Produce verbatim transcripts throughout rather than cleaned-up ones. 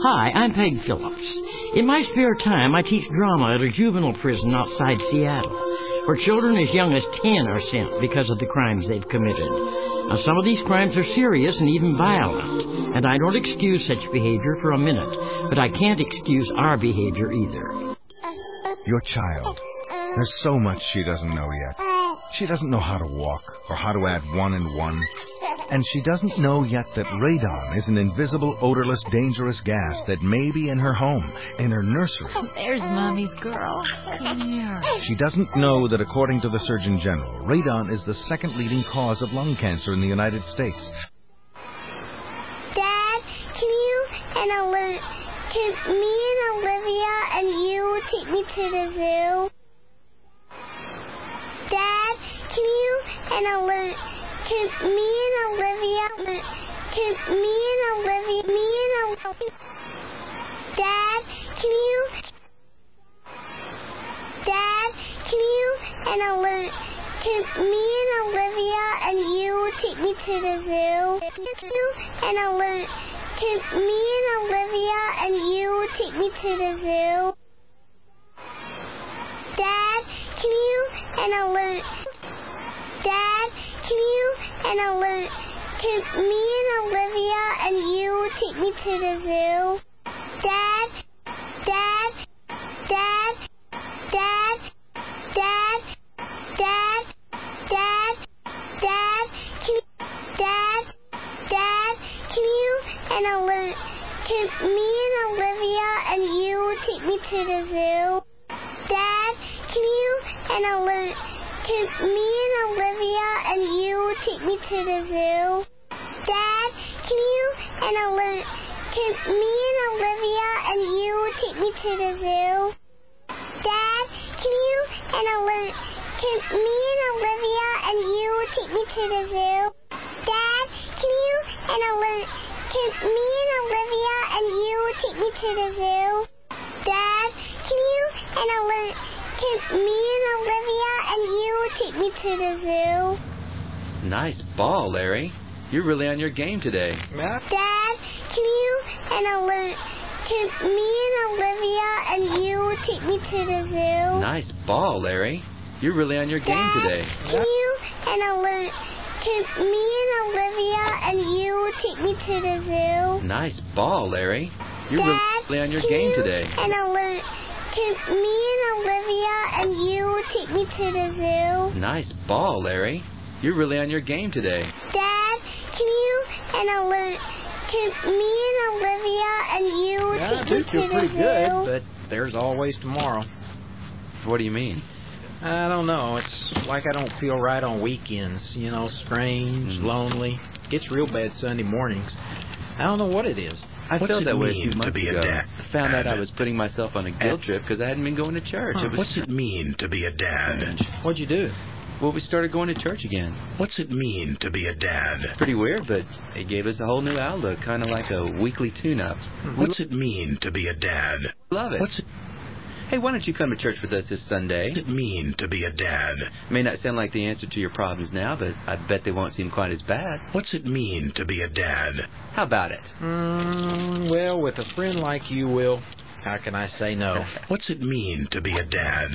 Hi, I'm Peg Phillips. In my spare time, I teach drama at a juvenile prison outside Seattle, where children as young as ten are sent because of the crimes they've committed. Now, some of these crimes are serious and even violent, and I don't excuse such behavior for a minute, but I can't excuse our behavior either. Your child. There's so much she doesn't know yet. She doesn't know how to walk or how to add one and one. And she doesn't know yet that radon is an invisible, odorless, dangerous gas that may be in her home, in her nursery. Oh, there's Mommy's girl. Come here. She doesn't know that according to the Surgeon General, radon is the second leading cause of lung cancer in the United States. Dad, can you and Olivia, can me and Olivia and you take me to the zoo? Dad, can you and Olivia, can me and Olivia, can me and Olivia, me and Olivia, Dad, can you, Dad, can you and Olivia, can me and Olivia and you take me to the zoo? You and Olivia, can me and Olivia and you take me to the zoo? Dad, can you and Olivia, Dad, can you and Olivia, can me and Olivia and you take me to the zoo? Dad, Dad, Dad, Dad, Dad, Dad, Dad, Dad, can, Dad, Dad, can you and Olivia, can me and Olivia and you take me to the zoo? Dad, can you and Olivia, can me and Olivia and you take me to the zoo? Dad, can you and Olivia, can me and Olivia and you take me to the zoo? Dad, can you and Olivia, can me and Olivia and you take me to the zoo? Dad, can you and Olivia, can me and Olivia and you take me to the zoo? Dad, can you and Olivia, can me and Olivia and you take me to the zoo? Nice ball, Larry. You're really on your game today. Dad, can you and Olivia, can me and Olivia and you take me to the zoo? Nice ball, Larry. You're really on your game Dad, today. Can you and Olivia, can me and Olivia and you take me to the zoo? Nice ball, Larry. You're Dad, really on your can game you today. And Olivia, can me and Olivia and you take me to the zoo? Nice ball, Larry. You're really on your game today. Dad, can you and Olivia, can me and Olivia and you Yeah, take I do me feel to pretty the good, zoo? but there's always tomorrow. What do you mean? I don't know. It's like I don't feel right on weekends. You know, strange, Mm. lonely. Gets real bad Sunday mornings. I don't know what it is. I What's felt it that way a mean few to months be a ago. dad? I found out I was putting myself on a guilt trip because I hadn't been going to church. Huh. It was What's it mean to be a dad? strange. What'd you do? Well, we started going to church again. What's it mean to be a dad? Pretty weird, but it gave us a whole new outlook, kind of like a weekly tune-up. What's it mean to be a dad? Love it. What's it, Hey, why don't you come to church with us this Sunday? what's it mean to be a dad? May not sound like the answer to your problems now, but I bet they won't seem quite as bad. What's it mean to be a dad? How about it? Mm, well, with a friend like you, Will, how can I say no? What's it mean to be a dad?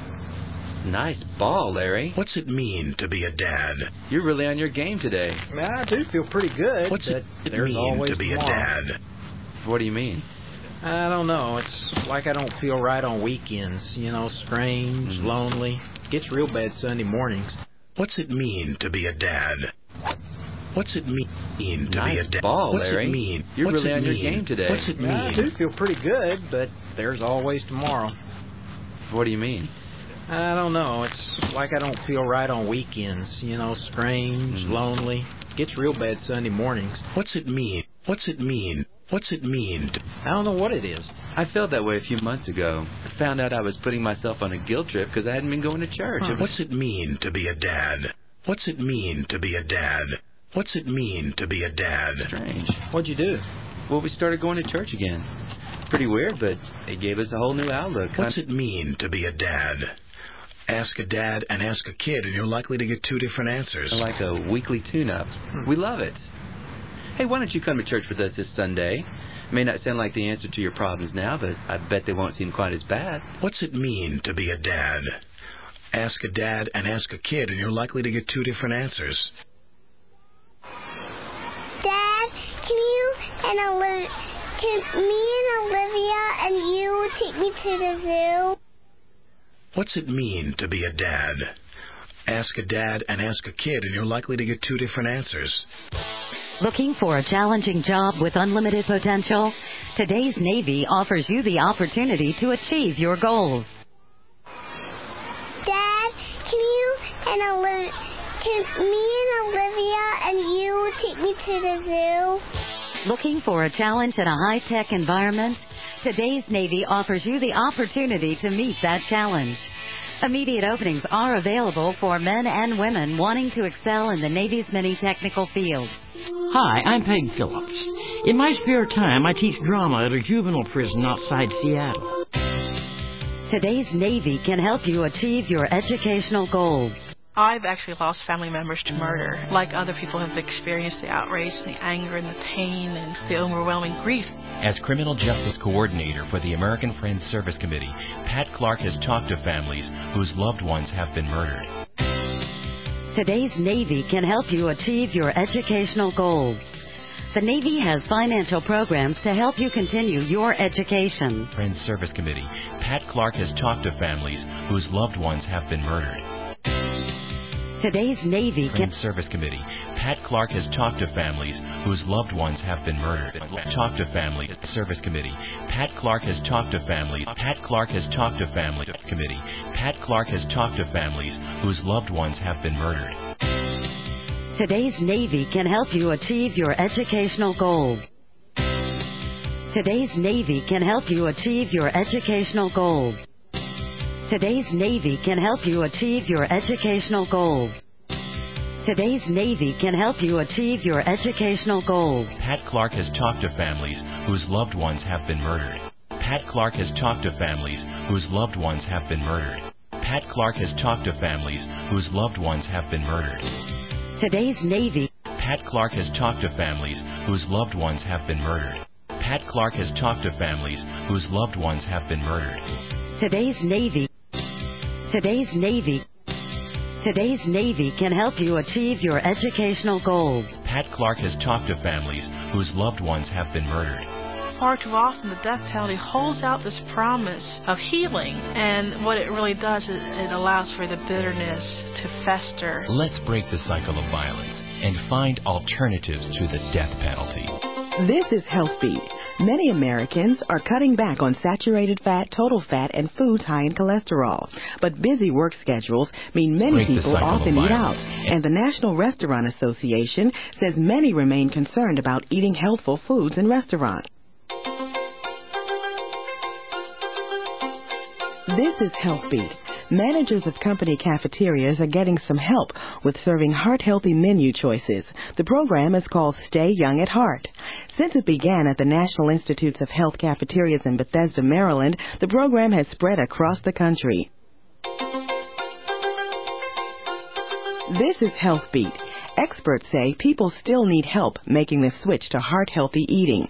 Nice ball, Larry. What's it mean to be a dad? You're really on your game today. I do feel pretty good, What's but it there's mean always to be a tomorrow. dad? What do you mean? I don't know. It's like I don't feel right on weekends. You know, strange, Mm. lonely. Gets real bad Sunday mornings. What's it mean to be a dad? What's it mean to Nice be a dad? ball, What's Larry. it mean? You're What's really it on your mean? game today. What's it mean? I do feel pretty good, but there's always tomorrow. What do you mean? I don't know. It's like I don't feel right on weekends. You know, strange, Mm. lonely. Gets real bad Sunday mornings. What's it mean? What's it mean? What's it mean? To, I don't know what it is. I felt that way a few months ago. I found out I was putting myself on a guilt trip because I hadn't been going to church. Huh. It was what's it mean to be a dad? What's it mean to be a dad? What's it mean to be a dad? strange. What'd you do? Well, we started going to church again. Pretty weird, but it gave us a whole new outlook. What's it mean to be a dad? Ask a dad and ask a kid, and you're likely to get two different answers. Like a weekly tune-up. Hmm. We love it. Hey, why don't you come to church with us this Sunday? May not sound like the answer to your problems now, but I bet they won't seem quite as bad. What's it mean to be a dad? Ask a dad and ask a kid, and you're likely to get two different answers. Dad, can you and Olivia, can me and Olivia and you take me to the zoo? What's it mean to be a dad? Ask a dad and ask a kid, and you're likely to get two different answers. Looking for a challenging job with unlimited potential? Today's Navy offers you the opportunity to achieve your goals. Dad, can you and Olivia, can me and Olivia and you take me to the zoo? Looking for a challenge in a high-tech environment? Today's Navy offers you the opportunity to meet that challenge. Immediate openings are available for men and women wanting to excel in the Navy's many technical fields. Hi, I'm Peg Phillips. In my spare time, I teach drama at a juvenile prison outside Seattle. Today's Navy can help you achieve your educational goals. I've actually lost family members to murder. Like other people have experienced the outrage and the anger and the pain and the overwhelming grief. As Criminal Justice Coordinator for the American Friends Service Committee, Pat Clark has talked to families whose loved ones have been murdered. Today's Navy can help you achieve your educational goals. The Navy has financial programs to help you continue your education. Friends Service Committee, Pat Clark has talked to families whose loved ones have been murdered. Today's Navy can... Friends Service Committee, Pat Clark has talked to families whose loved ones have been murdered. Talk to Families Service Committee, Pat Clark has talked to families. Pat Clark has talked to families. Committee, Pat Clark has talked to families whose loved ones have been murdered. Today's Navy can help you achieve your educational goals. Today's Navy can help you achieve your educational goals. Today's Navy can help you achieve your educational goals. Today's Navy can help you achieve your educational goals. Pat Clark has talked to families whose loved ones have been murdered. Pat Clark has talked to families whose loved ones have been murdered. Pat Clark has talked to families whose loved ones have been murdered. Today's Navy. Pat Clark has talked to families whose loved ones have been murdered. Pat Clark has talked to families whose loved ones have been murdered. Today's Navy. Today's Navy. Today's Navy can help you achieve your educational goals. Pat Clark has talked to families whose loved ones have been murdered. Far too often the death penalty holds out this promise of healing, and what it really does is it allows for the bitterness to fester. Let's break the cycle of violence and find alternatives to the death penalty. This is HealthBeat. Many Americans are cutting back on saturated fat, total fat, and foods high in cholesterol. But busy work schedules mean many Break people often eat out. And the National Restaurant Association says many remain concerned about eating healthful foods in restaurants. This is HealthBeat. Managers of company cafeterias are getting some help with serving heart-healthy menu choices. The program is called Stay Young at Heart. Since it began at the National Institutes of Health Cafeterias in Bethesda, Maryland, the program has spread across the country. This is HealthBeat. Experts say people still need help making the switch to heart-healthy eating.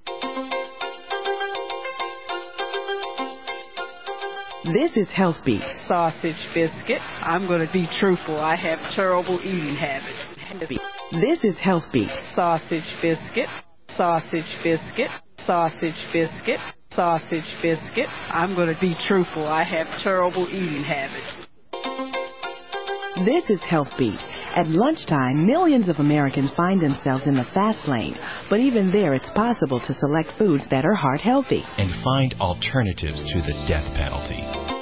This is HealthBeat. Sausage biscuit. I'm going to be truthful. I have terrible eating habits. This is HealthBeat. Sausage biscuit. Sausage biscuit. Sausage biscuit. Sausage biscuit. I'm going to be truthful. I have terrible eating habits. This is HealthBeat. At lunchtime, millions of Americans find themselves in the fast lane. But even there, it's possible to select foods that are heart healthy. And find alternatives to the death penalty.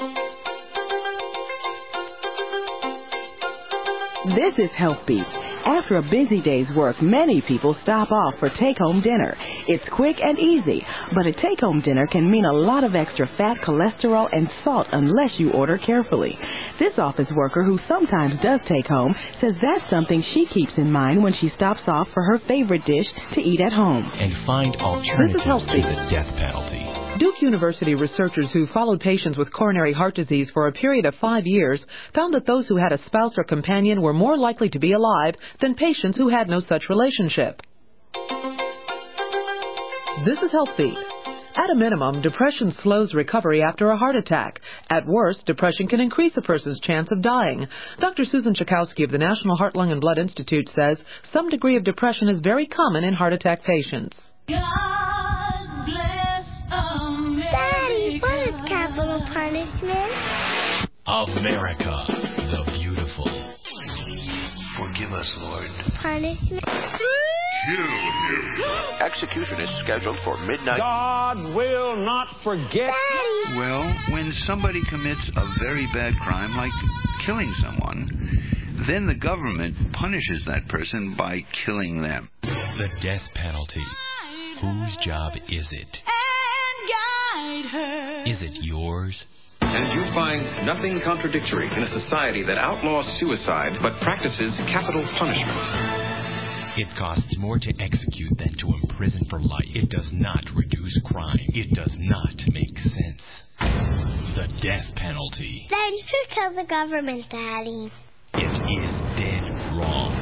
This is HealthBeat. After a busy day's work, many people stop off for take-home dinner. It's quick and easy, but a take-home dinner can mean a lot of extra fat, cholesterol, and salt unless you order carefully. This office worker, who sometimes does take home, says that's something she keeps in mind when she stops off for her favorite dish to eat at home. And find alternatives to the death penalty. Duke University researchers who followed patients with coronary heart disease for a period of five years found that those who had a spouse or companion were more likely to be alive than patients who had no such relationship. This is HealthBeat. At a minimum, depression slows recovery after a heart attack. At worst, depression can increase a person's chance of dying. Doctor Susan Chakowski of the National Heart, Lung, and Blood Institute says some degree of depression is very common in heart attack patients. God bless America. Daddy, what is capital punishment? America, the beautiful. Forgive us, Lord. Punishment. Execution is scheduled for midnight. God will not forget. Daddy. Well, when somebody commits a very bad crime, like killing someone, then the government punishes that person by killing them. The death penalty. Whose job is it? Is it yours? And you find nothing contradictory in a society that outlaws suicide but practices capital punishment. It costs more to execute than to imprison for life. It does not reduce crime. It does not make sense. The death penalty. Then you tell the government, Daddy. It is dead wrong.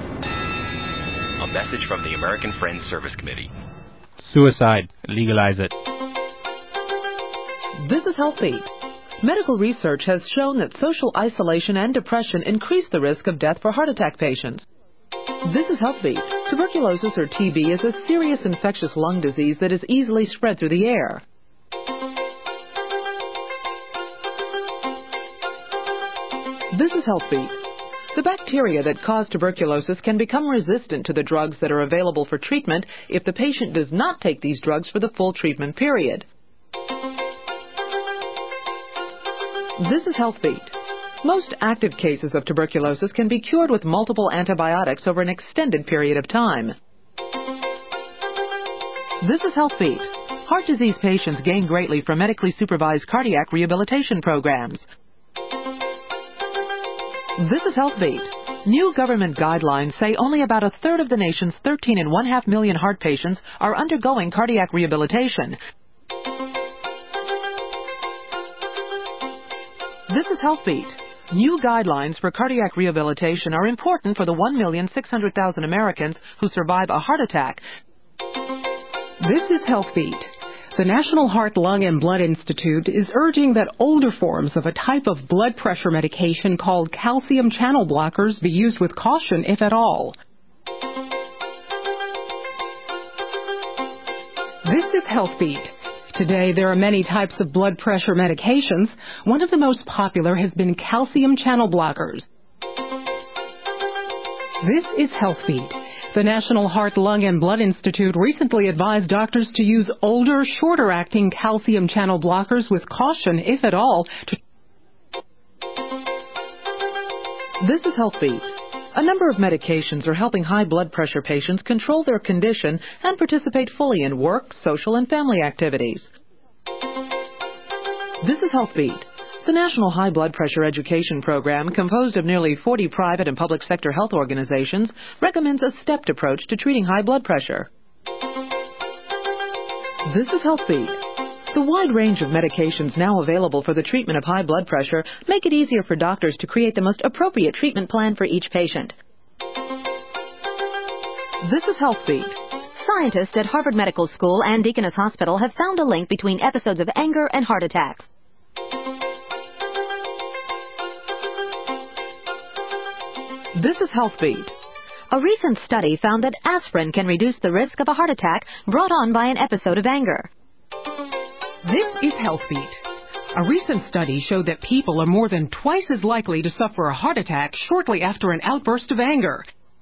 A message from the American Friends Service Committee. Suicide. Legalize it. This is HealthBeat. Medical research has shown that social isolation and depression increase the risk of death for heart attack patients. This is HealthBeat. Tuberculosis, or T B, is a serious infectious lung disease that is easily spread through the air. This is HealthBeat. The bacteria that cause tuberculosis can become resistant to the drugs that are available for treatment if the patient does not take these drugs for the full treatment period. This is HealthBeat. Most active cases of tuberculosis can be cured with multiple antibiotics over an extended period of time. This is HealthBeat. Heart disease patients gain greatly from medically supervised cardiac rehabilitation programs. This is HealthBeat. New government guidelines say only about a third of the nation's thirteen and one half million heart patients are undergoing cardiac rehabilitation. This is HealthBeat. New guidelines for cardiac rehabilitation are important for the one million six hundred thousand Americans who survive a heart attack. This is HealthBeat. The National Heart, Lung, and Blood Institute is urging that older forms of a type of blood pressure medication called calcium channel blockers be used with caution, if at all. This is HealthBeat. Today, there are many types of blood pressure medications. One of the most popular has been calcium channel blockers. This is HealthBeat. The National Heart, Lung, and Blood Institute recently advised doctors to use older, shorter-acting calcium channel blockers with caution, if at all. To This is HealthBeat. A number of medications are helping high blood pressure patients control their condition and participate fully in work, social, and family activities. This is HealthBeat. The National High Blood Pressure Education Program, composed of nearly forty private and public sector health organizations, recommends a stepped approach to treating high blood pressure. This is HealthBeat. The wide range of medications now available for the treatment of high blood pressure make it easier for doctors to create the most appropriate treatment plan for each patient. This is HealthBeat. Scientists at Harvard Medical School and Deaconess Hospital have found a link between episodes of anger and heart attacks. This is HealthBeat. A recent study found that aspirin can reduce the risk of a heart attack brought on by an episode of anger. This is HealthBeat. A recent study showed that people are more than twice as likely to suffer a heart attack shortly after an outburst of anger.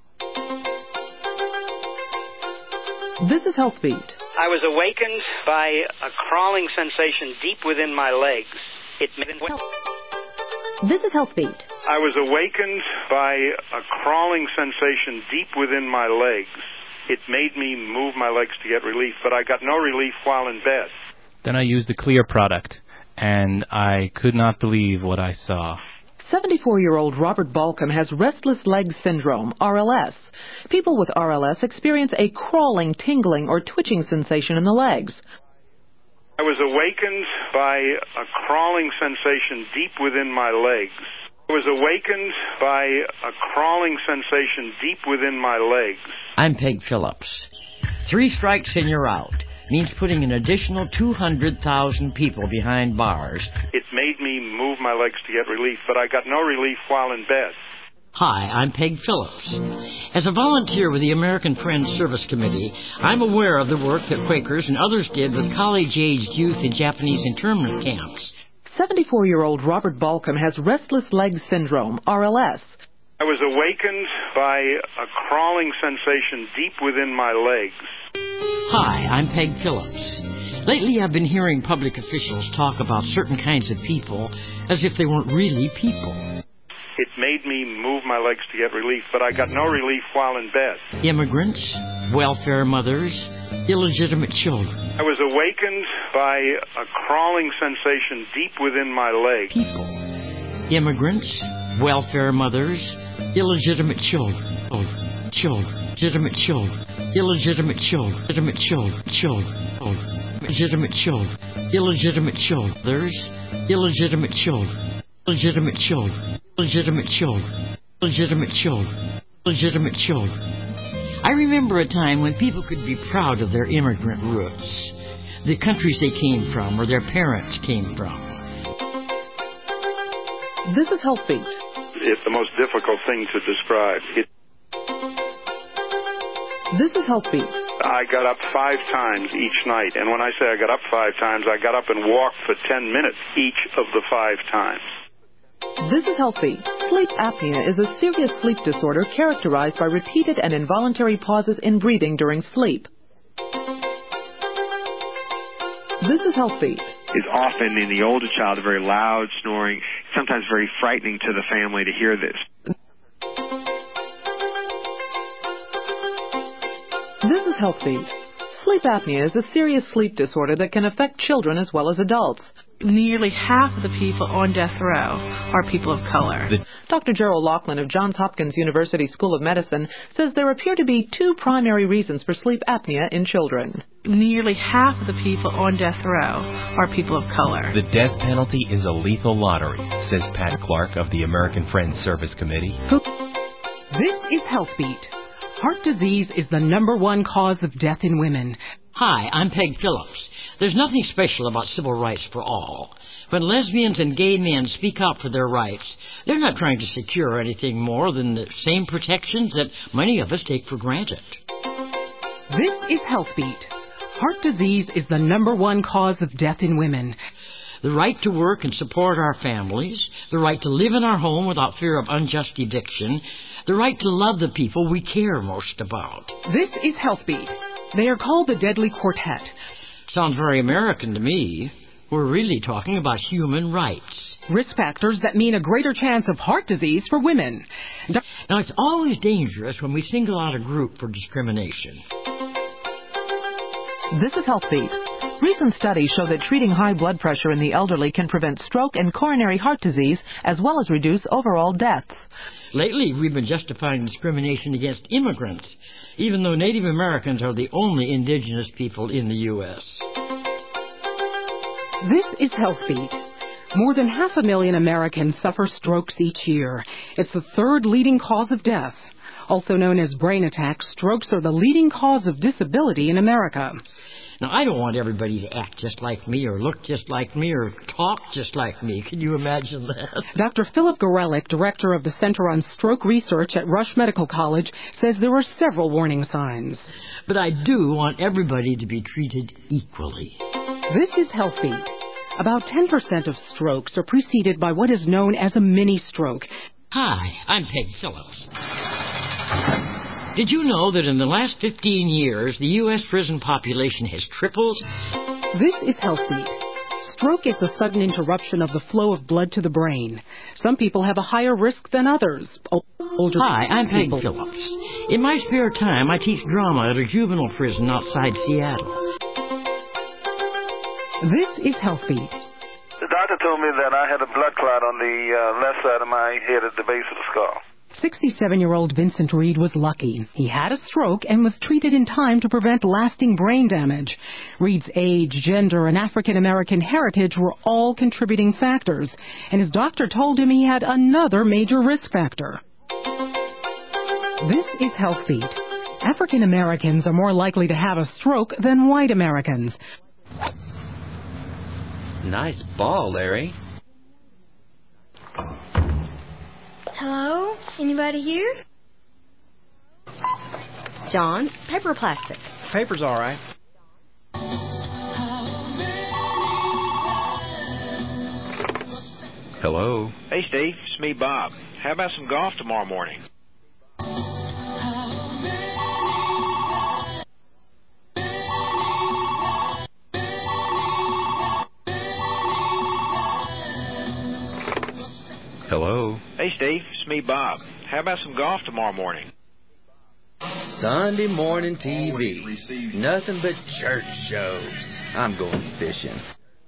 This is HealthBeat. I was awakened by a crawling sensation deep within my legs. It made me... This is HealthBeat. I was awakened by a crawling sensation deep within my legs. It made me move my legs to get relief, but I got no relief while in bed. Then I used the Clear product, and I could not believe what I saw. seventy-four-year-old Robert Balcom has restless leg syndrome, R L S. People with R L S experience a crawling, tingling, or twitching sensation in the legs. I was awakened by a crawling sensation deep within my legs. I was awakened by a crawling sensation deep within my legs. I'm Peg Phillips. Three strikes and you're out. means putting an additional two hundred thousand people behind bars. It made me move my legs to get relief, but I got no relief while in bed. Hi, I'm Peg Phillips. As a volunteer with the American Friends Service Committee, I'm aware of the work that Quakers and others did with college-aged youth in Japanese internment camps. seventy-four-year-old Robert Balcom has restless leg syndrome, R L S. I was awakened by a crawling sensation deep within my legs. Hi, I'm Peg Phillips. Lately I've been hearing public officials talk about certain kinds of people as if they weren't really people. It made me move my legs to get relief, but I got no relief while in bed. Immigrants, welfare mothers, illegitimate children. I was awakened by a crawling sensation deep within my legs. People. Immigrants, welfare mothers, illegitimate children. Children. Children. Legitimate children. Illegitimate children. Legitimate children. Children. Children. Legitimate children. Illegitimate children. Others. Illegitimate children. Legitimate children. Legitimate children. Legitimate children. Legitimate children. I remember a time when people could be proud of their immigrant roots, the countries they came from or their parents came from. This is Health Beat. It's the most difficult thing to describe. It This is Health Beat. I got up five times each night, and when I say I got up five times, I got up and walked for ten minutes each of the five times. This is Health Beat. Sleep apnea is a serious sleep disorder characterized by repeated and involuntary pauses in breathing during sleep. This is Health Beat. Is often in the older child a very loud snoring, sometimes very frightening to the family to hear this. This is Health Beat. Sleep apnea is a serious sleep disorder that can affect children as well as adults. Nearly half of the people on death row are people of color. Doctor Gerald Laughlin of Johns Hopkins University School of Medicine says there appear to be two primary reasons for sleep apnea in children. Nearly half of the people on death row are people of color. The death penalty is a lethal lottery, says Pat Clark of the American Friends Service Committee. This is Health Beat. Heart disease is the number one cause of death in women. Hi, I'm Peg Phillips. There's nothing special about civil rights for all. When lesbians and gay men speak out for their rights, they're not trying to secure anything more than the same protections that many of us take for granted. This is Health Beat. Heart disease is the number one cause of death in women. The right to work and support our families, the right to live in our home without fear of unjust eviction, the right to love the people we care most about. This is Health Beat. They are called the Deadly Quartet. Sounds very American to me. We're really talking about human rights. Risk factors that mean a greater chance of heart disease for women. Now, it's always dangerous when we single out a group for discrimination. This is Health Beat. Recent studies show that treating high blood pressure in the elderly can prevent stroke and coronary heart disease, as well as reduce overall deaths. Lately, we've been justifying discrimination against immigrants, even though Native Americans are the only indigenous people in the U S This is Health Beat. More than half a million Americans suffer strokes each year. It's the third leading cause of death. Also known as brain attacks, strokes are the leading cause of disability in America. Now, I don't want everybody to act just like me or look just like me or talk just like me. Can you imagine that? Doctor Philip Gorelick, director of the Center on Stroke Research at Rush Medical College, says there are several warning signs. But I do want everybody to be treated equally. This is Health Beat. About ten percent of strokes are preceded by what is known as a mini-stroke. Hi, I'm Peg Phillips. Did you know that in the last fifteen years, the U S prison population has tripled? This is Health Beat. Stroke is the sudden interruption of the flow of blood to the brain. Some people have a higher risk than others. Older Hi, I'm Peg people. Phillips. In my spare time, I teach drama at a juvenile prison outside Seattle. This is Health Beat. The doctor told me that I had a blood clot on the uh, left side of my head at the base of the skull. sixty-seven-year-old Vincent Reed was lucky. He had a stroke and was treated in time to prevent lasting brain damage. Reed's age, gender, and African-American heritage were all contributing factors, and his doctor told him he had another major risk factor. This is Health Beat. African Americans are more likely to have a stroke than white Americans. Nice ball, Larry. Hello? Anybody here? John, paper or plastic? Paper's all right. Hello? Hey, Steve. It's me, Bob. How about some golf tomorrow morning? Hello? Hey, Steve. It's me, Bob. How about some golf tomorrow morning? Sunday morning T V. Nothing but church shows. I'm going fishing.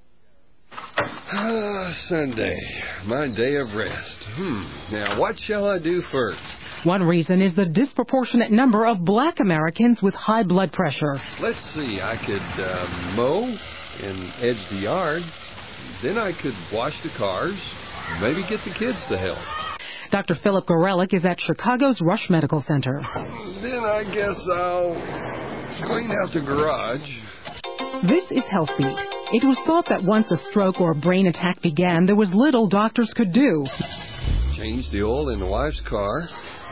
Ah, Sunday, my day of rest. Hmm. Now, what shall I do first? One reason is the disproportionate number of black Americans with high blood pressure. Let's see, I could uh, mow and edge the yard. Then I could wash the cars. Maybe get the kids to help. Doctor Philip Gorelick is at Chicago's Rush Medical Center. Then I guess I'll clean out the garage. This is HealthBeat. It was thought that once a stroke or a brain attack began, there was little doctors could do. Change the oil in the wife's car.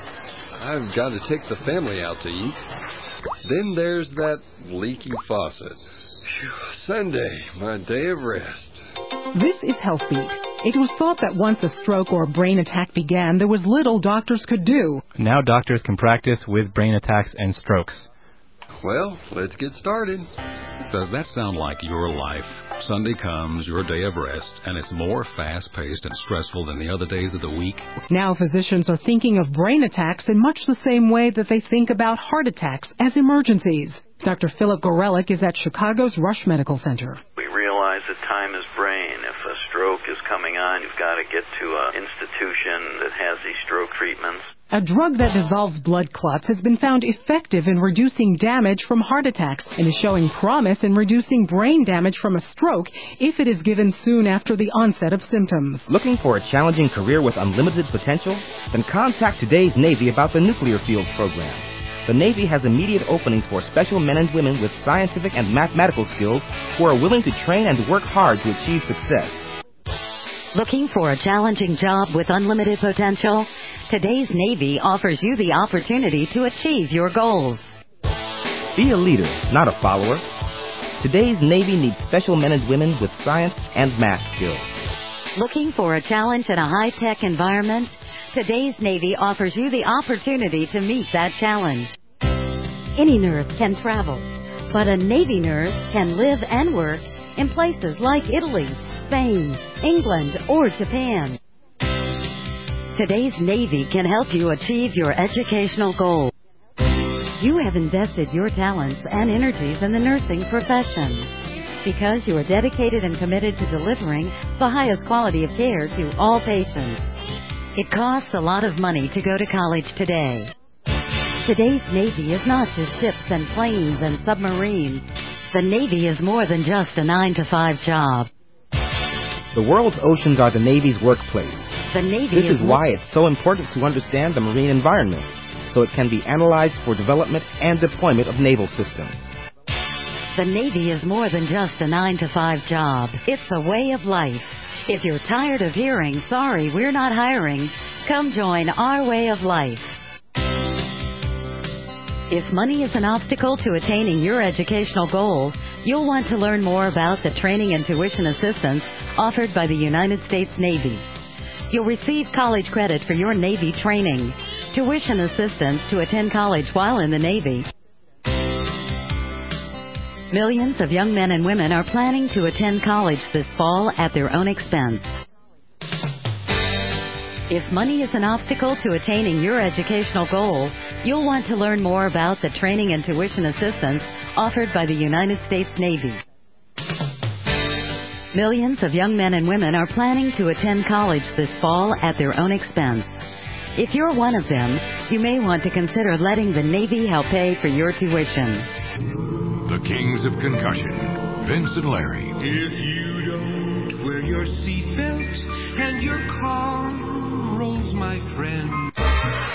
I've got to take the family out to eat. Then there's that leaky faucet. Whew, Sunday, my day of rest. This is HealthBeat. It was thought that once a stroke or a brain attack began, there was little doctors could do. Now doctors can practice with brain attacks and strokes. Well, let's get started. Does that sound like your life? Sunday comes, your day of rest, and it's more fast-paced and stressful than the other days of the week. Now physicians are thinking of brain attacks in much the same way that they think about heart attacks as emergencies. Doctor Philip Gorelick is at Chicago's Rush Medical Center. We realize that time is brain. If a stroke is coming on, you've got to get to an institution that has these stroke treatments. A drug that dissolves blood clots has been found effective in reducing damage from heart attacks and is showing promise in reducing brain damage from a stroke if it is given soon after the onset of symptoms. Looking for a challenging career with unlimited potential? Then contact today's Navy about the Nuclear Field Program. The Navy has immediate openings for special men and women with scientific and mathematical skills who are willing to train and work hard to achieve success. Looking for a challenging job with unlimited potential? Today's Navy offers you the opportunity to achieve your goals. Be a leader, not a follower. Today's Navy needs special men and women with science and math skills. Looking for a challenge in a high-tech environment? Today's Navy offers you the opportunity to meet that challenge. Any nurse can travel, but a Navy nurse can live and work in places like Italy, Spain, England, or Japan. Today's Navy can help you achieve your educational goals. You have invested your talents and energies in the nursing profession because you are dedicated and committed to delivering the highest quality of care to all patients. It costs a lot of money to go to college today. Today's Navy is not just ships and planes and submarines. The Navy is more than just a nine to five job. The world's oceans are the Navy's workplace. The Navy this is, is why it's so important to understand the marine environment, so it can be analyzed for development and deployment of naval systems. The Navy is more than just a nine to five job. It's a way of life. If you're tired of hearing, sorry, we're not hiring, come join our way of life. If money is an obstacle to attaining your educational goals, you'll want to learn more about the training and tuition assistance offered by the United States Navy. You'll receive college credit for your Navy training, tuition assistance to attend college while in the Navy. Millions of young men and women are planning to attend college this fall at their own expense. If money is an obstacle to attaining your educational goal, you'll want to learn more about the training and tuition assistance offered by the United States Navy. Millions of young men and women are planning to attend college this fall at their own expense. If you're one of them, you may want to consider letting the Navy help pay for your tuition. The Kings of Concussion, Vince and Larry. If you don't wear your seatbelt and your car rolls, my friend.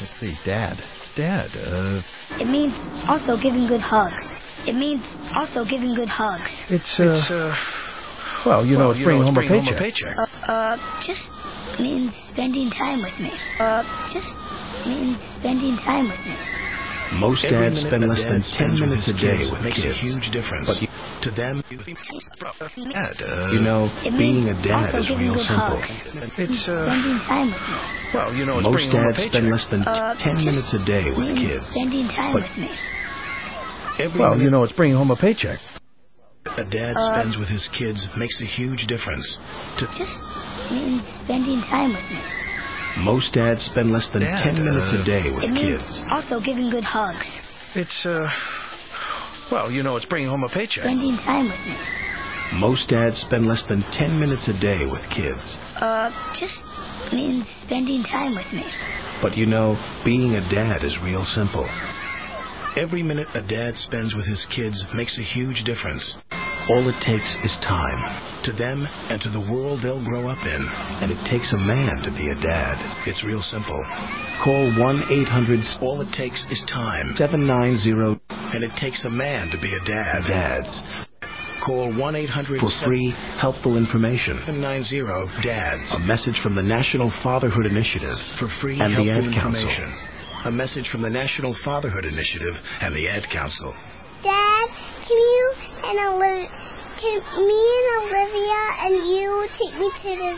let's see. Dad. Dad. Uh. It means also giving good hugs. It means also giving good hugs. It's uh. It's, uh well, you well, know, it's bringing, know, it's home, bringing a home a paycheck. Uh, uh, just means spending time with me. Uh, just means spending time with me. Most dads spend less than ten minutes a day with makes kids. A huge difference. But to them, dad, uh, you know, being a dad is real simple. It's uh, spending time with me. Well, you know, it's most dads spend less than uh, ten minutes a day with kids. Spending time but with me. Well, you know, it's bringing home a paycheck. A dad uh, spends with his kids makes a huge difference. To just means spending time with me. Most dads spend less than Dad, ten minutes uh, a day with it means kids. Also giving good hugs. It's, uh, well, you know, it's bringing home a paycheck. Spending time with me. Most dads spend less than ten minutes a day with kids. Uh, just means spending time with me. But you know, being a dad is real simple. Every minute a dad spends with his kids makes a huge difference. All it takes is time. To them and to the world they'll grow up in. And it takes a man to be a dad. It's real simple. Call one eight hundred, all it takes is time. seven nine zero, and it takes a man to be a dad. Dads. Call one eight hundred for free, helpful information. seven nine zero, dads. A message from the National Fatherhood Initiative for free, and helpful the Ad information. Council. A message from the National Fatherhood Initiative and the Ad Council. Dad, can you and Olivia, can me and Olivia and you take me to the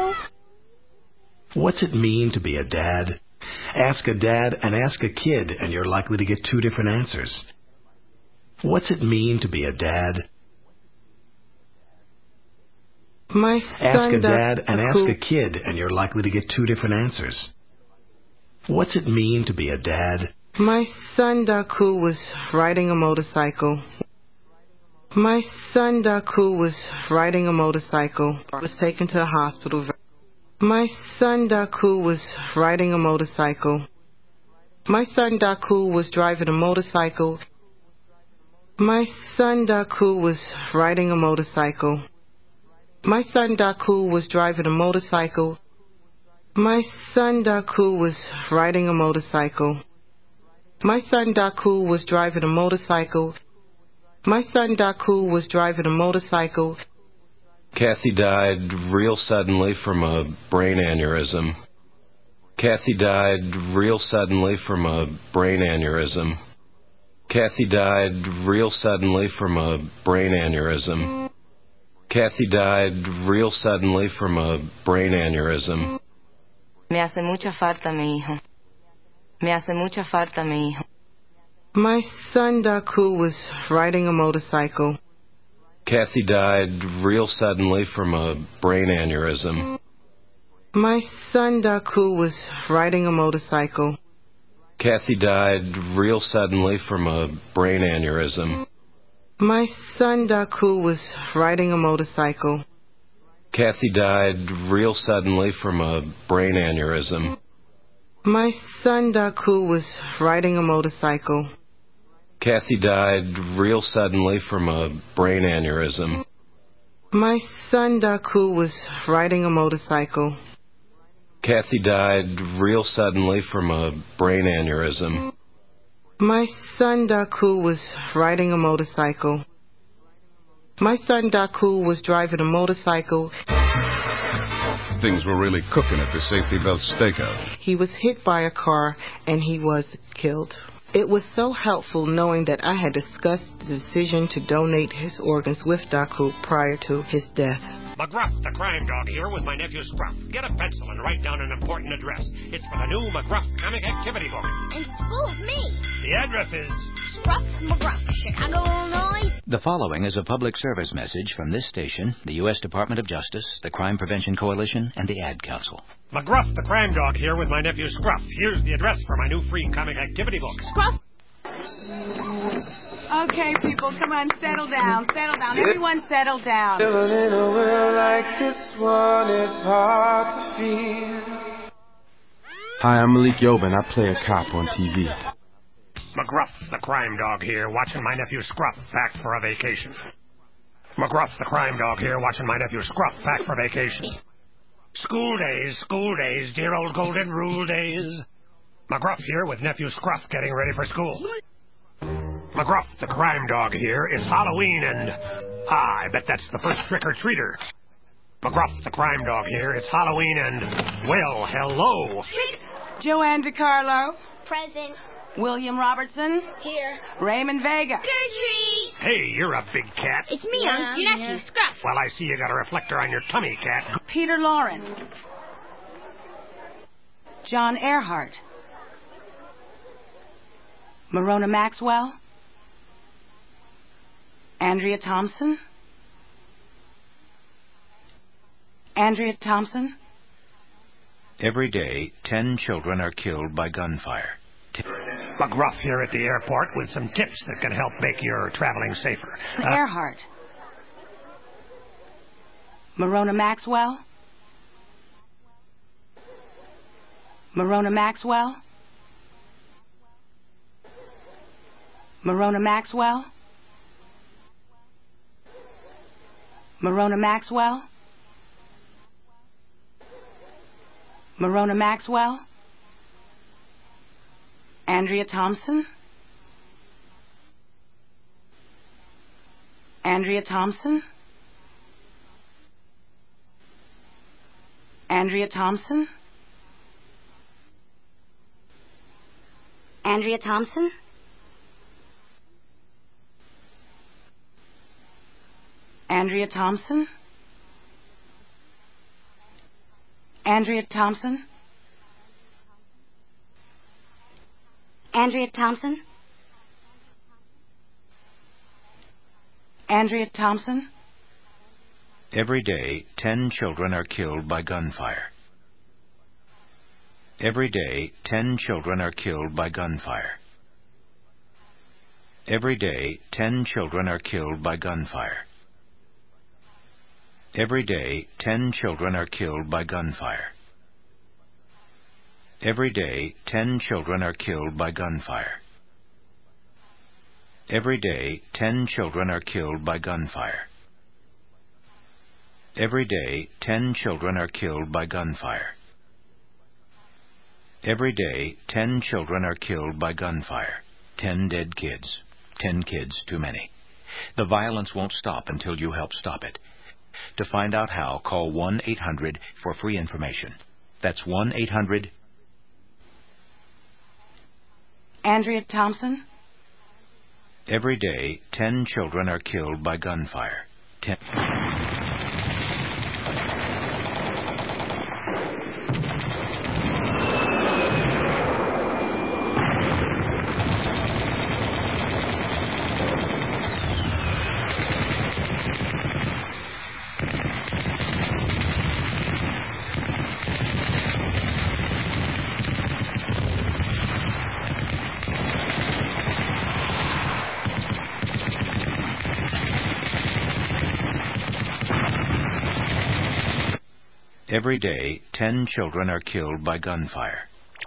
zoo? What's it mean to be a dad? Ask a dad and ask a kid, and you're likely to get two different answers. What's it mean to be a dad? My ask a dad and ask cool. a kid, and you're likely to get two different answers. What's it mean to be a dad? My son Daku was riding a motorcycle. My son Daku was riding a motorcycle. Was taken to the hospital. My son Daku was riding a motorcycle. My son Daku was driving a motorcycle. My son Daku was riding a motorcycle. My son Daku was driving a motorcycle. My son Daku was riding a motorcycle. My son Daku was driving a motorcycle. My son Daku was driving a motorcycle. Kathy died real suddenly from a brain aneurysm. Kathy died real suddenly from a brain aneurysm. Kathy died real suddenly from a brain aneurysm. Kathy died real suddenly from a brain aneurysm. Me hace mucha falta mi hijo. Me hace mucha falta mi hijo. My son Daku was riding a motorcycle. Kathy died real suddenly from a brain aneurysm. My son Daku was riding a motorcycle. Kathy died real suddenly from a brain aneurysm. My son Daku was riding a motorcycle. Kathy died real suddenly from a brain aneurysm. My son Daku was riding a motorcycle. Kathy died real suddenly from a brain aneurysm. My son Daku was riding a motorcycle. Kathy died real suddenly from a brain aneurysm. My son Daku was riding a motorcycle. My son Daku was driving a motorcycle. Things were really cooking at the Safety Belt Steakhouse. He was hit by a car and he was killed. It was so helpful knowing that I had discussed the decision to donate his organs with Daku prior to his death. McGruff, the crime dog, here with my nephew Scruff. Get a pencil and write down an important address. It's for the new McGruff comic activity book. And who is me? The address is Scruff McGruff, Chicago, Illinois. The following is a public service message from this station, the U S Department of Justice, the Crime Prevention Coalition, and the Ad Council. McGruff, the crime dog, here with my nephew Scruff. Here's the address for my new free comic activity book. Scruff. Okay, people, come on, settle down, settle down. Everyone settle down. Feeling in a world like this one is hard to feel. Hi, I'm Malik Yobin. I play a cop on T V. McGruff, the crime dog, here, watching my nephew Scruff back for a vacation. McGruff, the crime dog, here, watching my nephew Scruff back for vacation. School days, school days, dear old golden rule days. McGruff here with nephew Scruff getting ready for school. McGruff, the crime dog here, is Halloween and... Ah, I bet that's the first trick-or-treater. McGruff, the crime dog here, it's Halloween and... Well, hello. Joanne DiCarlo. Present. William Robertson. Here. Raymond Vega. Gertrude. Hey, you're a big cat. It's me, yeah, your nephew, yeah. Scruff. Well, I see you got a reflector on your tummy, cat. Peter Lawrence. John Earhart. Marona Maxwell. Andrea Thompson. Andrea Thompson. Every day, ten children are killed by gunfire. McGruff here at the airport with some tips that can help make your traveling safer. Uh, Earhart. Marona Maxwell. Marona Maxwell. Marona Maxwell. Marona Maxwell. Marona Maxwell. Andrea Thompson. Andrea Thompson. Andrea Thompson. Andrea Thompson. Andrea Thompson. Andrea Thompson. Andrea Thompson. Andrea Thompson. Every day, ten children are killed by gunfire. Every day, ten children are killed by gunfire. Every day, ten children are killed by gunfire. Every day, ten children are killed by gunfire. Every day, ten children are killed by gunfire. Every day, ten children are killed by gunfire. Every day, ten children are killed by gunfire. Every day, ten children are killed by gunfire. Ten dead kids. Ten kids too many. The violence won't stop until you help stop it. To find out how, call one eight hundred for free information. That's one eight hundred... Andrea Thompson. Every day, ten children are killed by gunfire. Ten... Every day, ten children are killed by gunfire.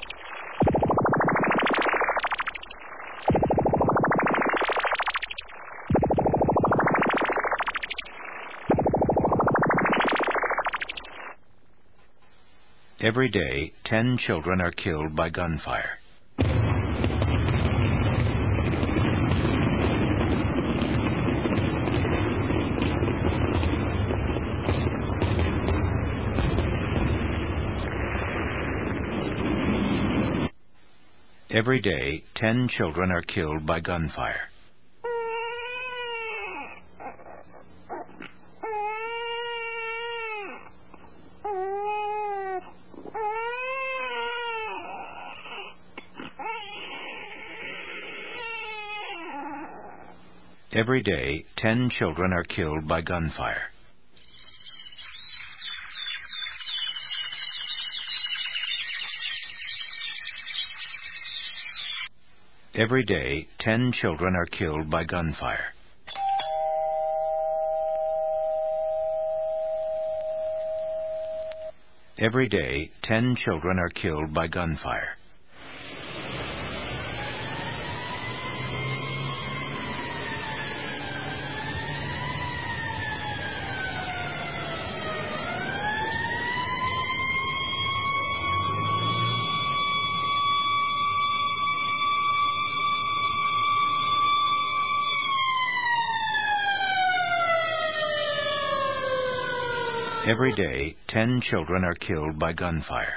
Every day, ten children are killed by gunfire. Every day, ten children are killed by gunfire. Every day, ten children are killed by gunfire. Every day, ten children are killed by gunfire. Every day, ten children are killed by gunfire. Every day, ten children are killed by gunfire.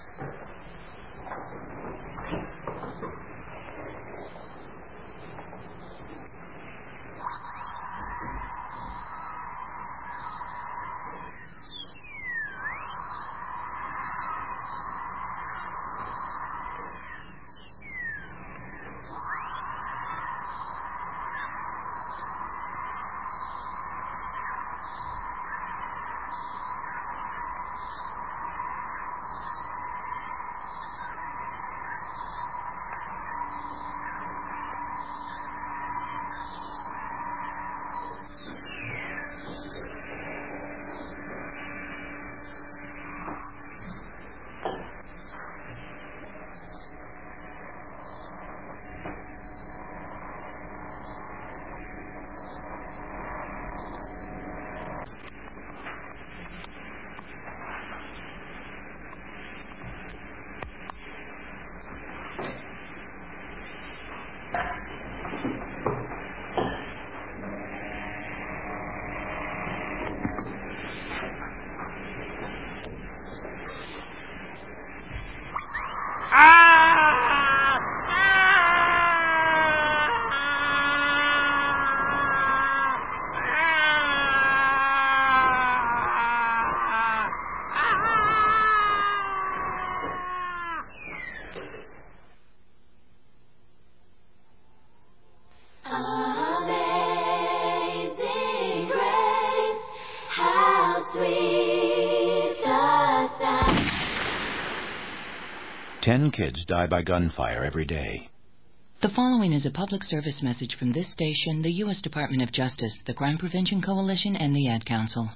Ten kids die by gunfire every day. The following is a public service message from this station, the U S Department of Justice, the Crime Prevention Coalition, and the Ad Council.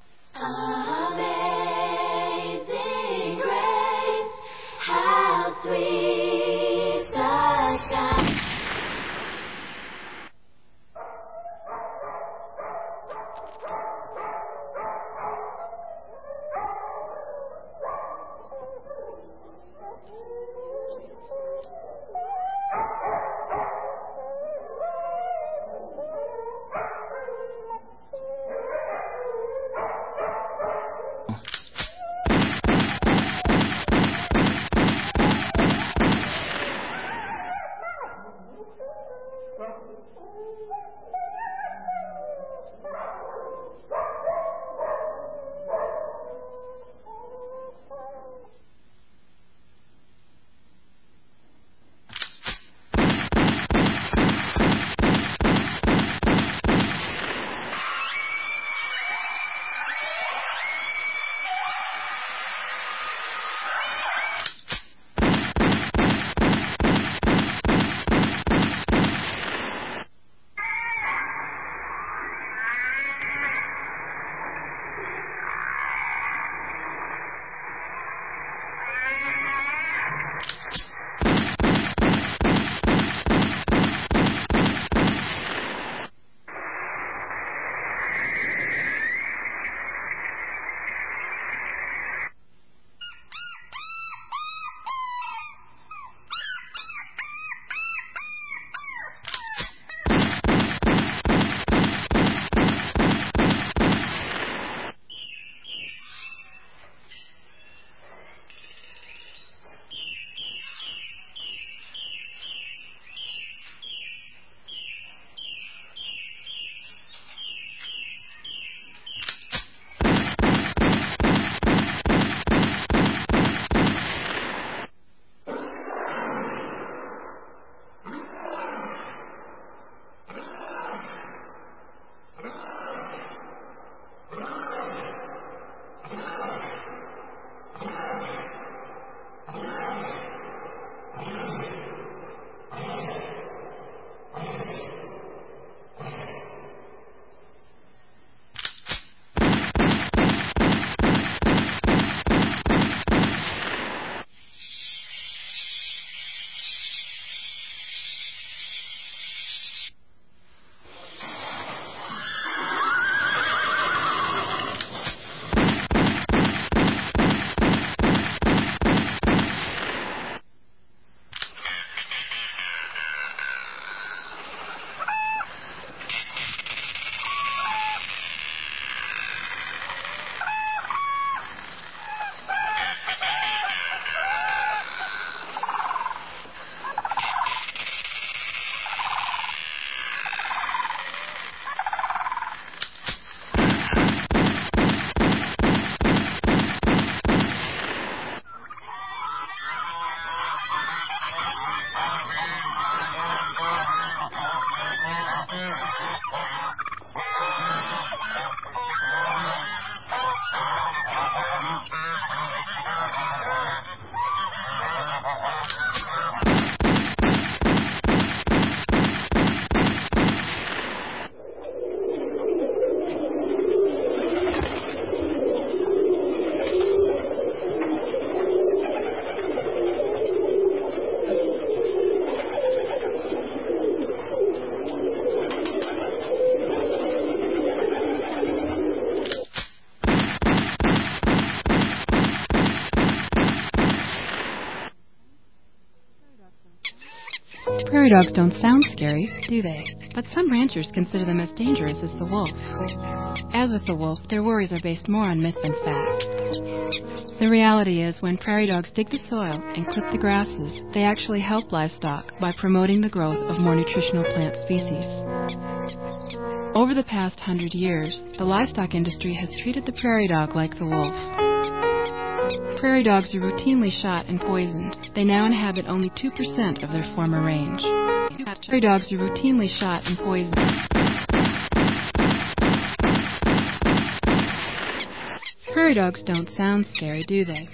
Amazing grace, how sweet the sound. Prairie dogs don't sound scary, do they? But some ranchers consider them as dangerous as the wolf. As with the wolf, their worries are based more on myth than fact. The reality is, when prairie dogs dig the soil and clip the grasses, they actually help livestock by promoting the growth of more nutritional plant species. Over the past hundred years, the livestock industry has treated the prairie dog like the wolf. Prairie dogs are routinely shot and poisoned. They now inhabit only two percent of their former range. Prairie dogs are routinely shot and poisoned. Prairie dogs don't sound scary, do they?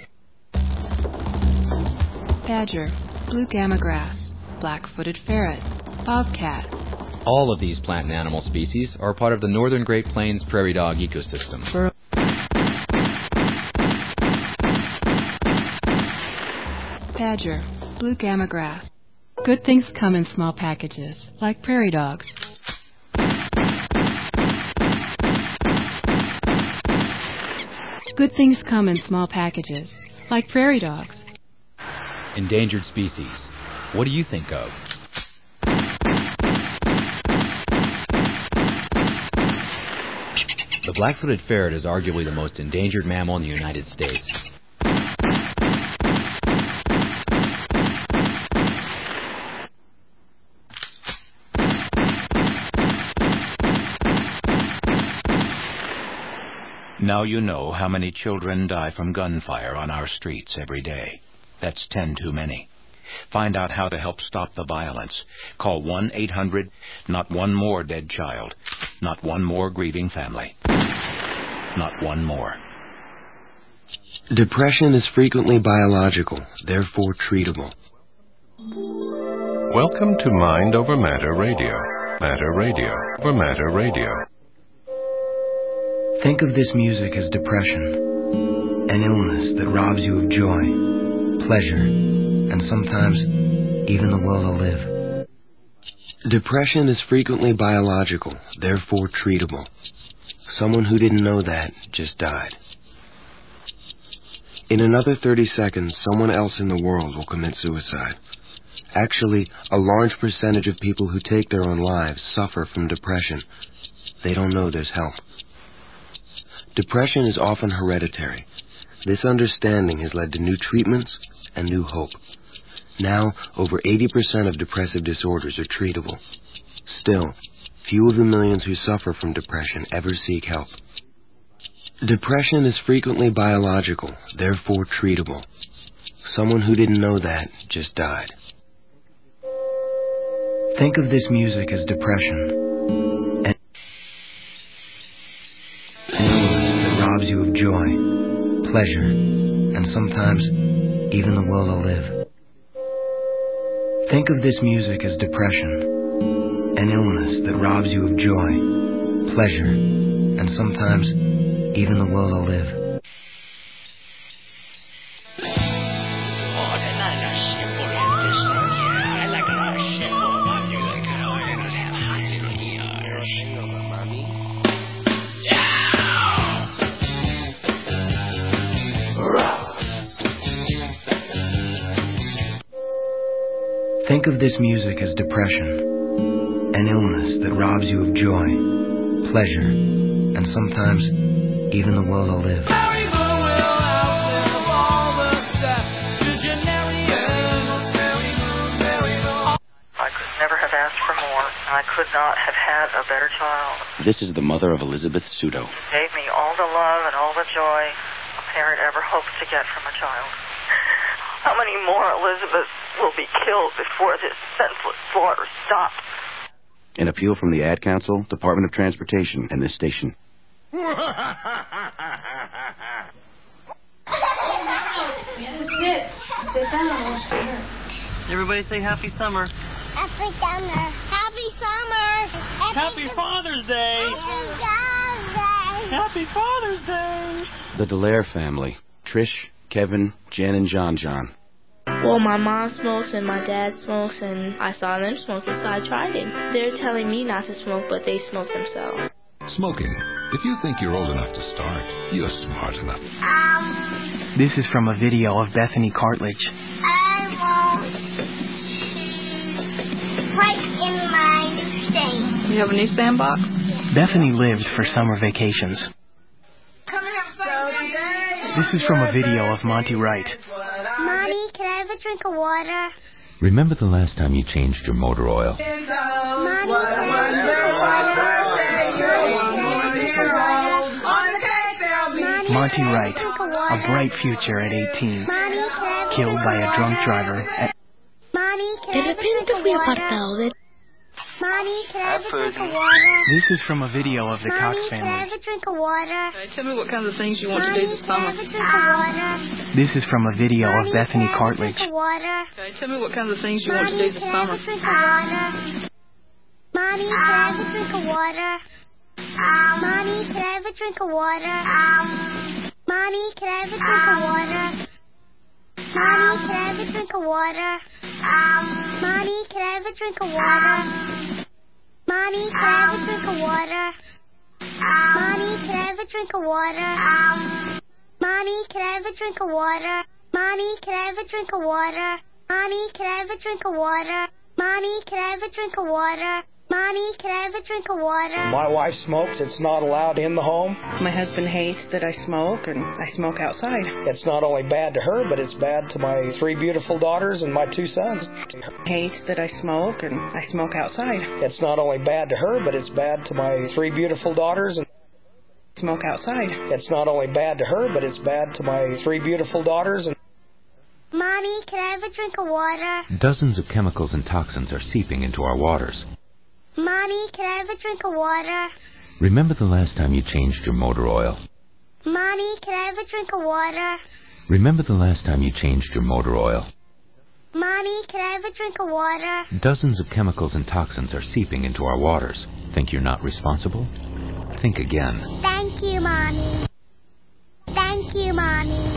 Badger, blue gamma grass, black-footed ferret, bobcat. All of these plant and animal species are part of the northern Great Plains prairie dog ecosystem. Bur- Badger, blue gamma grass. Good things come in small packages, like prairie dogs. Good things come in small packages, like prairie dogs. Endangered species. What do you think of? The black-footed ferret is arguably the most endangered mammal in the United States. Now you know how many children die from gunfire on our streets every day. That's ten too many. Find out how to help stop the violence. Call one eight hundred, not one more dead child, not one more grieving family, not one more. Depression is frequently biological, therefore treatable. Welcome to Mind Over Matter Radio. Matter Radio for Matter Radio. Think of this music as depression, an illness that robs you of joy, pleasure, and sometimes even the will to live. Depression is frequently biological, therefore treatable. Someone who didn't know that just died. In another thirty seconds, someone else in the world will commit suicide. Actually, a large percentage of people who take their own lives suffer from depression. They don't know there's help. Depression is often hereditary. This understanding has led to new treatments and new hope. Now, over eighty percent of depressive disorders are treatable. Still, few of the millions who suffer from depression ever seek help. Depression is frequently biological, therefore treatable. Someone who didn't know that just died. Think of this music as depression, an illness that robs you of joy, pleasure, and sometimes even the will to live. Think of this music as depression, an illness that robs you of joy, pleasure, and sometimes even the will to live. Think of this music as depression, an illness that robs you of joy, pleasure, and sometimes even the will to live. I could never have asked for more. I could not have had a better child. This is the mother of Elizabeth Sudo. He gave me all the love and all the joy a parent ever hopes to get from a child. How many more Elizabeths will be killed before this senseless slaughter stops? An appeal from the Ad Council, Department of Transportation, and this station. Everybody say happy summer. Happy summer. Happy summer. Happy Father's Day. Happy Father's Day. The Dallaire family. Trish, Kevin, Jen, and John John. Well, my mom smokes and my dad smokes, and I saw them smoking, so I tried it. They're telling me not to smoke, but they smoke themselves. Smoking. If you think you're old enough to start, you're smart enough. Um, This is from a video of Bethany Cartledge. I won't. in my stain. You have a new sandbox? Bethany lived for summer vacations. This is from a video of Monty Wright. Mommy, can I have a drink of water? Remember the last time you changed your motor oil? Mommy, can I have a drink of water? Monty Wright, a bright future at eighteen, killed by a drunk driver at... De repente fui apartado de... Mommy, can I have a drink of water? This is from a video of the Cox Mommy, can I family. have a drink of water? Tell me what kinds of things you want to do this summer. Mommy, can I have a drink of water? This is from a video of Mommy, Bethany can I have a Cartledge. drink of water? Tell me what kinds of things you want to do Mommy, this can I have summer. a drink of water? Mommy, can I have a drink of water? Mommy, can I have a drink of water? Mommy, can I have a drink of water? Mommy, can I have a drink of water? Mommy, can I have a drink of water? Mommy, can I have a drink of water? Mommy, can I have a drink of water? Mommy, can I have a drink of water? Mommy, can I have a drink of water? Mommy, can I have a drink of water? Mommy, can I have a drink of water? Mommy, can I have a drink of water? My wife smokes. It's not allowed in the home. My husband hates that I smoke, and I smoke outside. It's not only bad to her, but it's bad to my three beautiful daughters and my two sons. Hates that I smoke, and I smoke outside. It's not only bad to her, but it's bad to my three beautiful daughters and smoke outside. It's not only bad to her, but it's bad to my three beautiful daughters and Mommy, can I have a drink of water? Dozens of chemicals and toxins are seeping into our waters. Mommy, can I have a drink of water? Remember the last time you changed your motor oil? Mommy, can I have a drink of water? Remember the last time you changed your motor oil? Mommy, can I have a drink of water? Dozens of chemicals and toxins are seeping into our waters. Think you're not responsible? Think again. Thank you, Mommy. Thank you, Mommy.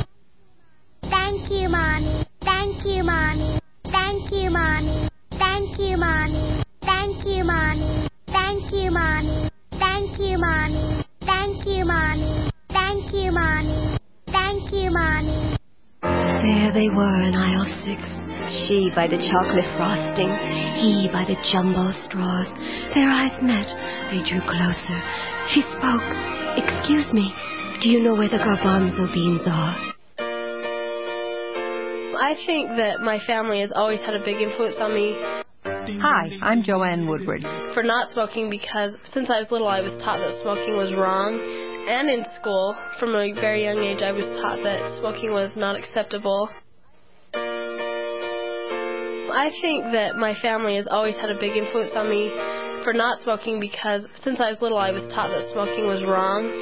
Thank you, Mommy. Thank you, Mommy. Thank you, Mommy. Thank you, Mommy. Thank you, Mommy. Thank you, Mommy. Thank you, Mommy. Thank you, Mommy. Thank you, Mommy. Thank you, Mommy. There they were in aisle six. She by the chocolate frosting, he by the jumbo straws. Their eyes met. They drew closer. She spoke. Excuse me, do you know where the garbanzo beans are? I think that my family has always had a big influence on me. Hi, I'm Joanne Woodward. For not smoking, because since I was little I was taught that smoking was wrong. And in school, from a very young age, I was taught that smoking was not acceptable. I think that my family has always had a big influence on me for not smoking, because since I was little I was taught that smoking was wrong.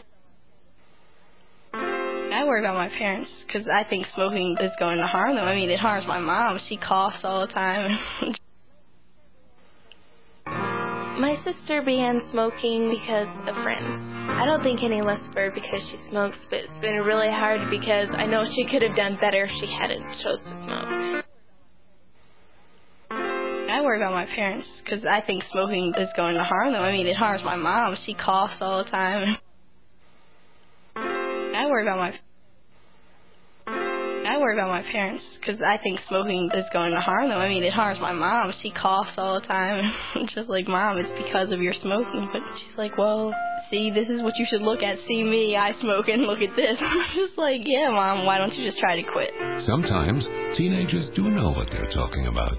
I worry about my parents because I think smoking is going to harm them. I mean, it harms my mom. She coughs all the time. My sister began smoking because of friends. I don't think any less of her because she smokes, but it's been really hard because I know she could have done better if she hadn't chose to smoke. I worry about my parents because I think smoking is going to harm them. I mean, it harms my mom. She coughs all the time. I worry about my I worry about my parents because I think smoking is going to harm them. I mean, it harms my mom. She coughs all the time. Just like, Mom, it's because of your smoking. But she's like, well, see, this is what you should look at. See me, I smoke, and look at this. I'm just like, yeah, Mom, why don't you just try to quit? Sometimes teenagers do know what they're talking about.